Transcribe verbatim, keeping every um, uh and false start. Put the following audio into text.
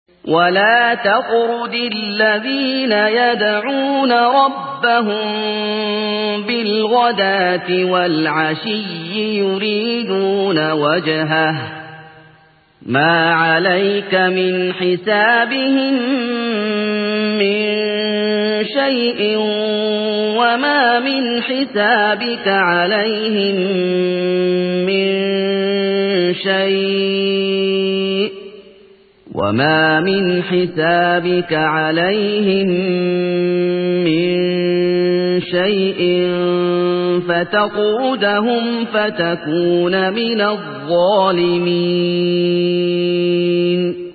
ولا تطرد الذين يدعون ربهم بالغداة والعشي يريدون وجهه ما عليك من حسابهم من شيء وما من حسابك عليهم من شيء وما من حسابك عليهم من شيء فتطردهم فتكون من الظالمين.